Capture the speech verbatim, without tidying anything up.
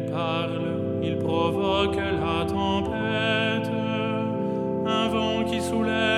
Il parle, il provoque la tempête, un vent qui soulève